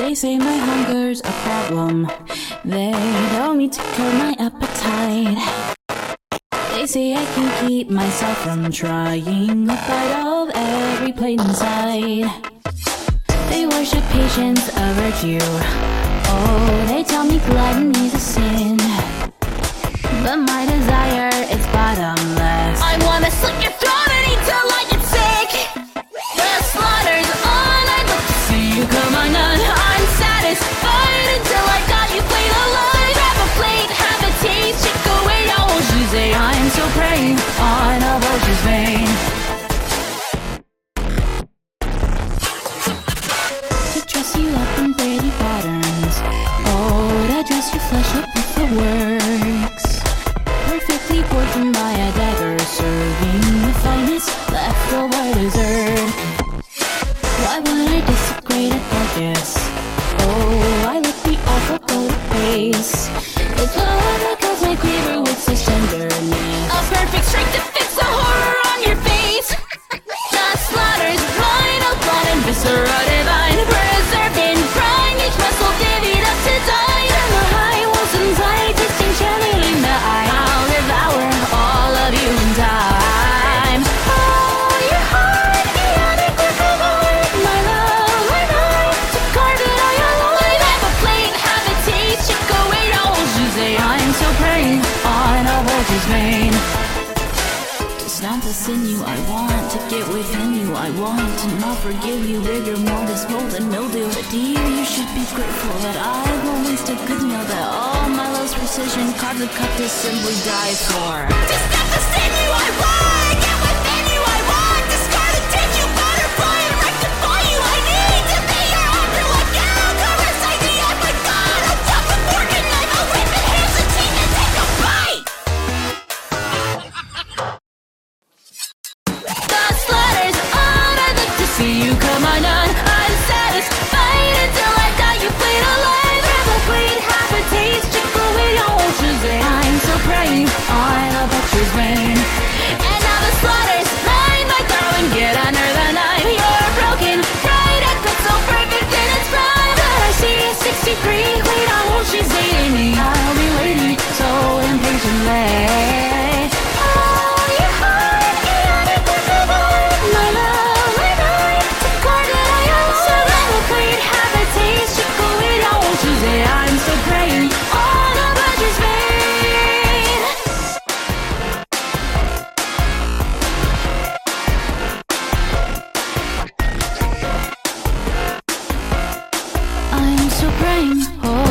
They say my hunger's a problem. They tell me to curb my appetite. They say I can keep myself from trying the fight of every plate inside. They worship patience, a virtue. Oh, they tell me gluttony's a sin. But my desire is bottomless. I wanna slit your throat and eat till I get sick. The slaughter's on, I look to see you come undone. I'm satisfied until I got you played alive. Grab a plate, have a taste, chick away, oh, she say I'm so prey on a vulture's vein. To dress you up in pretty patterns. Oh, to dress your flesh up with the works. Perfectly portioned by a dagger, serving the finest leftover dessert. Why would I desecrate a carcass? Oh, I look the awful cold pace. It's love that kills my quiver with such tenderness. A perfect strength to fix the horror on your face. The slaughter's mine, a blood and viscera divine, preserved in brine, each muscle divvied up to dine. And the high was inside, tasting channeling the eye. I'll devour all of you in time. Oh, your heart, chaotic work of art. My love, my knife, to carve it all your life. Have a plate, have a taste, chick away, oh, you say I'm so prey on a vulture's vein. It's not the sinew I want, to get within you I want, to not forgive you, rigor mortis, mold and mildew. But dear, you should be grateful that I won't waste a good meal, that all my love's precision carved the cut to simply die for. It's not the sinew I want, get within you I want, discard and take you, butterfly and rectify you. I need to be your hunter like you, caress idea, my God, I'll drop a fork and knife, I'll rip it, here's a teeth and take a bite. The slaughter's on, I'd like to see you come undone. I'm satisfied until I got you played alive. Have a plate, have a taste, chick away, don't you say I'm so prey on a vulture's vein. And now the slaughter's mine, my darling, get under the knife. You're broken, pride, a cut so perfect in its prime. But I see a 6-degree, wait, I won't, she's dating me. I'll be waiting so impatiently. I'm so praying on a vulture's vein. I'm so praying. Oh.